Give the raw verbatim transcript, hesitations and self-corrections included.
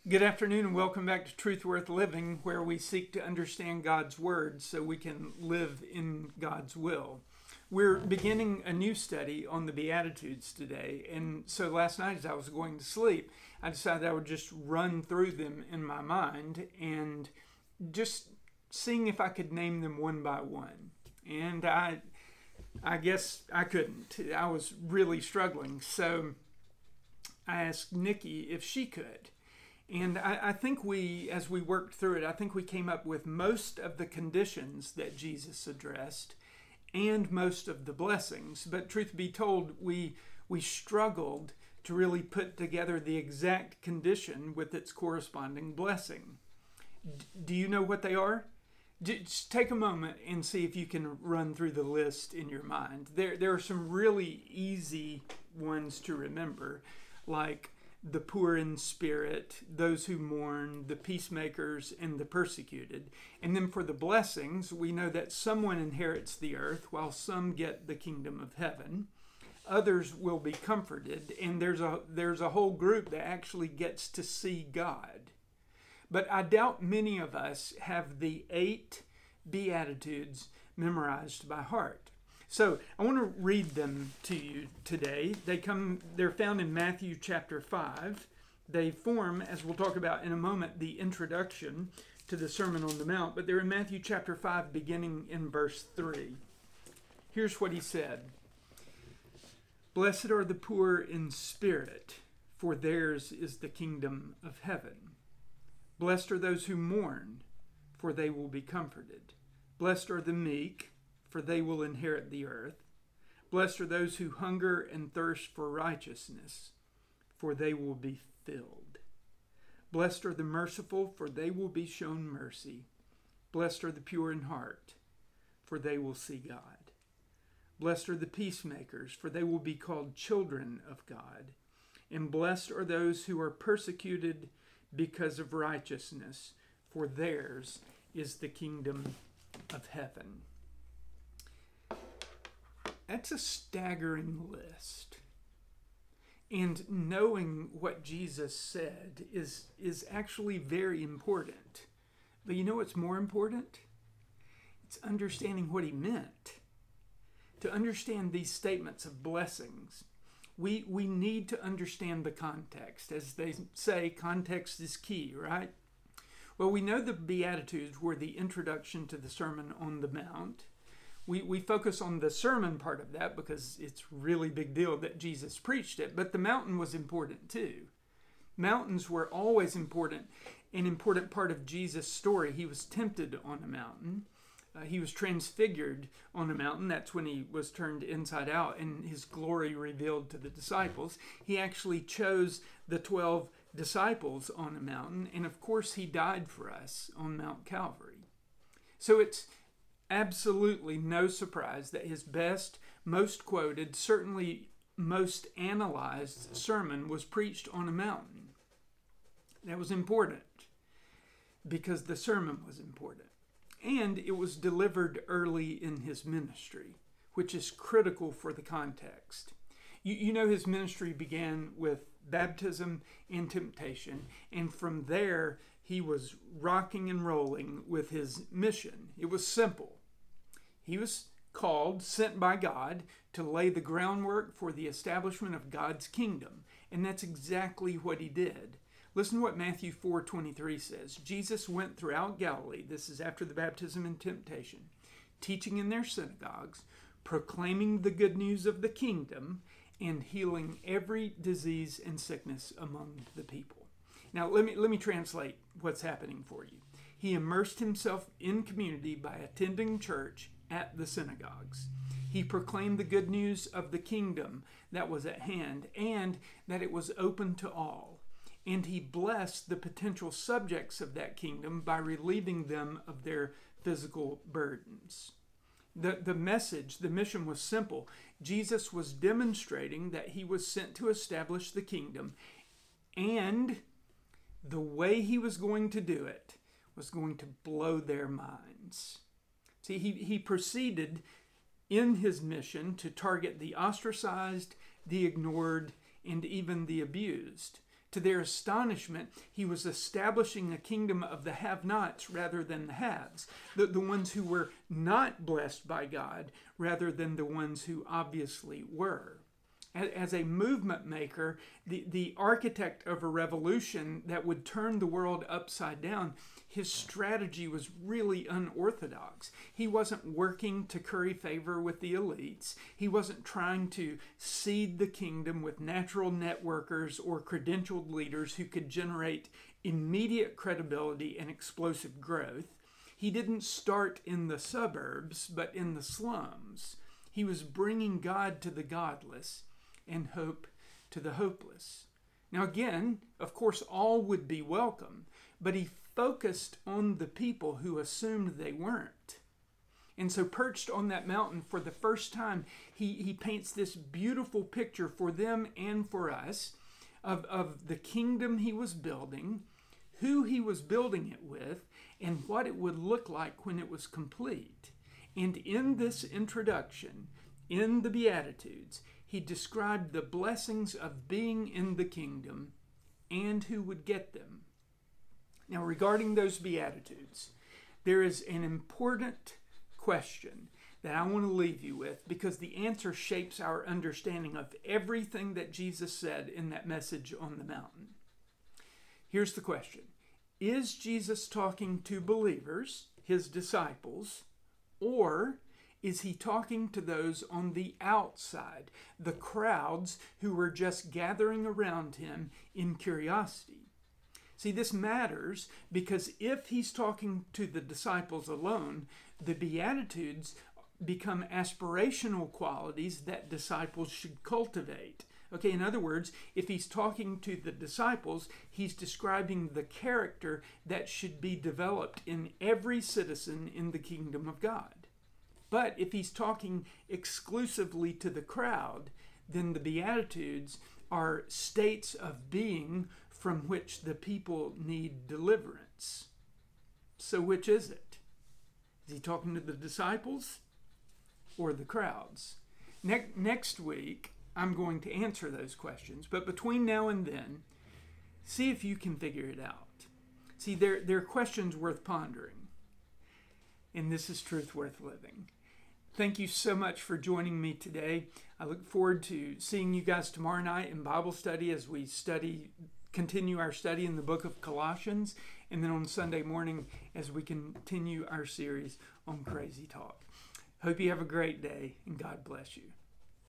Good afternoon and welcome back to Truth Worth Living, where we seek to understand God's Word so we can live in God's will. We're beginning a new study on the Beatitudes today, and so last night as I was going to sleep, I decided I would just run through them in my mind and just seeing if I could name them one by one. And I, I guess I couldn't. I was really struggling, so I asked Nikki if she could. And I, I think we, as we worked through it, I think we came up with most of the conditions that Jesus addressed and most of the blessings. But truth be told, we we struggled to really put together the exact condition with its corresponding blessing. D- do you know what they are? Just take a moment and see if you can run through the list in your mind. There, there are some really easy ones to remember, like the poor in spirit, those who mourn, the peacemakers, and the persecuted. And then for the blessings, we know that someone inherits the earth while some get the kingdom of heaven. Others will be comforted, and there's a there's a whole group that actually gets to see God. But I doubt many of us have the eight Beatitudes memorized by heart. So I want to read them to you today. They come, they're found in Matthew chapter five. They form, as we'll talk about in a moment, the introduction to the Sermon on the Mount, but they're in Matthew chapter five, beginning in verse three. Here's what he said. Blessed are the poor in spirit, for theirs is the kingdom of heaven. Blessed are those who mourn, for they will be comforted. Blessed are the meek, for they will inherit the earth. Blessed are those who hunger and thirst for righteousness, for they will be filled. Blessed are the merciful, for they will be shown mercy. Blessed are the pure in heart, for they will see God. Blessed are the peacemakers, for they will be called children of God. And blessed are those who are persecuted because of righteousness, for theirs is the kingdom of heaven. That's a staggering list. And knowing what Jesus said is, is actually very important. But you know what's more important? It's understanding what he meant. To understand these statements of blessings, we, we need to understand the context. As they say, context is key, right? Well, we know the Beatitudes were the introduction to the Sermon on the Mount. We we focus on the sermon part of that because it's really big deal that Jesus preached it, but the mountain was important too. Mountains were always important, an important part of Jesus' story. He was tempted on a mountain. Uh, he was transfigured on a mountain. That's when he was turned inside out and his glory revealed to the disciples. He actually chose the twelve disciples on a mountain, and of course he died for us on Mount Calvary. So it's absolutely no surprise that his best, most quoted, certainly most analyzed sermon was preached on a mountain. That was important because the sermon was important. And it was delivered early in his ministry, which is critical for the context. You, you know his ministry began with baptism and temptation, and from there he was rocking and rolling with his mission. It was simple. He was called, sent by God, to lay the groundwork for the establishment of God's kingdom. And that's exactly what he did. Listen to what Matthew four twenty-three says. Jesus went throughout Galilee, this is after the baptism and temptation, teaching in their synagogues, proclaiming the good news of the kingdom, and healing every disease and sickness among the people. Now, let me, let me translate what's happening for you. He immersed himself in community by attending church at the synagogues. He proclaimed the good news of the kingdom that was at hand and that it was open to all. And he blessed the potential subjects of that kingdom by relieving them of their physical burdens. The, the message, the mission was simple. Jesus was demonstrating that he was sent to establish the kingdom, and the way he was going to do it was going to blow their minds. See, he, he proceeded in his mission to target the ostracized, the ignored, and even the abused, To their astonishment, he was establishing a kingdom of the have-nots rather than the haves, the, the ones who were not blessed by God rather than the ones who obviously were. As a movement maker, the, the architect of a revolution that would turn the world upside down, his strategy was really unorthodox. He wasn't working to curry favor with the elites. He wasn't trying to seed the kingdom with natural networkers or credentialed leaders who could generate immediate credibility and explosive growth. He didn't start in the suburbs, but in the slums. He was bringing God to the godless and hope to the hopeless. Now again, of course, all would be welcome, but he focused on the people who assumed they weren't. And so perched on that mountain for the first time, he, he paints this beautiful picture for them and for us of, of the kingdom he was building, who he was building it with, and what it would look like when it was complete. And in this introduction, in the Beatitudes, he described the blessings of being in the kingdom and who would get them. Now, regarding those Beatitudes, there is an important question that I want to leave you with, because the answer shapes our understanding of everything that Jesus said in that message on the mountain. Here's the question. Is Jesus talking to believers, his disciples, or is he talking to those on the outside, the crowds who were just gathering around him in curiosity? See, this matters because if he's talking to the disciples alone, the Beatitudes become aspirational qualities that disciples should cultivate. Okay, in other words, if he's talking to the disciples, he's describing the character that should be developed in every citizen in the kingdom of God. But if he's talking exclusively to the crowd, then the Beatitudes are states of being from which the people need deliverance. So which is it? Is he talking to the disciples or the crowds? Ne- next week, I'm going to answer those questions. But between now and then, see if you can figure it out. See, they're, they're questions worth pondering. And this is truth worth living. Thank you so much for joining me today. I look forward to seeing you guys tomorrow night in Bible study as we study, continue our study in the book of Colossians, and then on Sunday morning as we continue our series on Crazy Talk. Hope you have a great day, and God bless you.